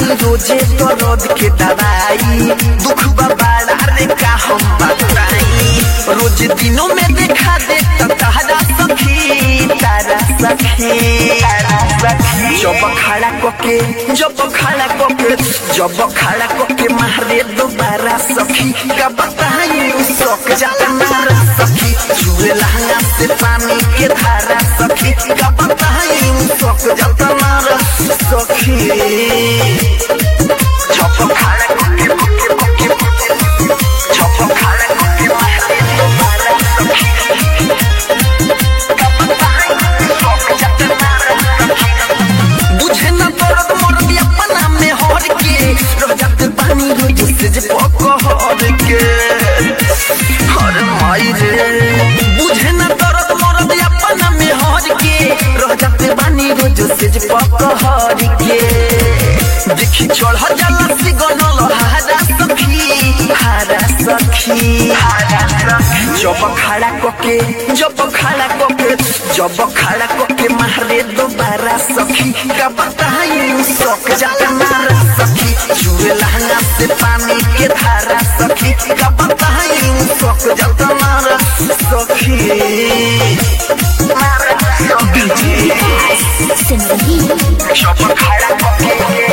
रोजे तो रोज के दवाई दुख बबाड़ा रे का हम बताई रोज दिनों में देखा देता तारा सखी तारा सखी जब खड़ा कोके मारे दोबारा सखी का बताई शौक जाता मारा सखी छुए लहंगा से पानी के धारा सखी का बताई शौक जाता मारा सखी जब खड़ा कोके मारे दोबारा सखी का बताई शौक जाता मारा सखी बुझे न दर्द मर्द अपना में हर के रह जाते पानी रोज से जे पकड़ के हर माई रे बुझे न दर्द मर्द अपना में हर के रह जाते पानी रोज से जे पकड़ के देखी चढ़ जाला से गनल हारा सखी जब खड़ा कोके मारे दोबारा सखी का बताई शौक जाता मारा सखी छुए लहंगा से पानी के धारा सखी का बताई शौक जाता मारा सखी जब खड़ा कोके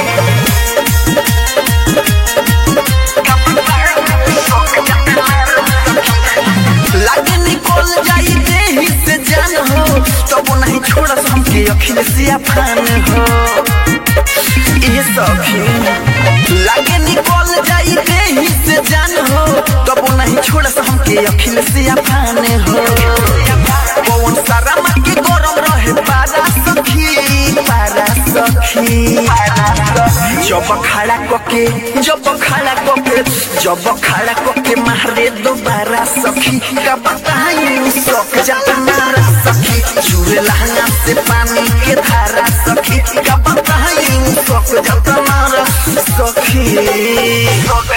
लागे निकल जाई देही से जान हो तब नहीं छोड़स हमके अखिलेशिया फान हो ये सखी लागे निकल जाई देही से जान हो तब नहीं छोड़स हमके अखिलेशिया फान हो पवन सारा मार के गरम रहे पारा सखी जब खड़ा कोके मारे दोबारा सखी का बताई शौक जाता मारा सखी छुए लहंगा से पानी के धारा सखी का बताई शौक जाता मारा सखी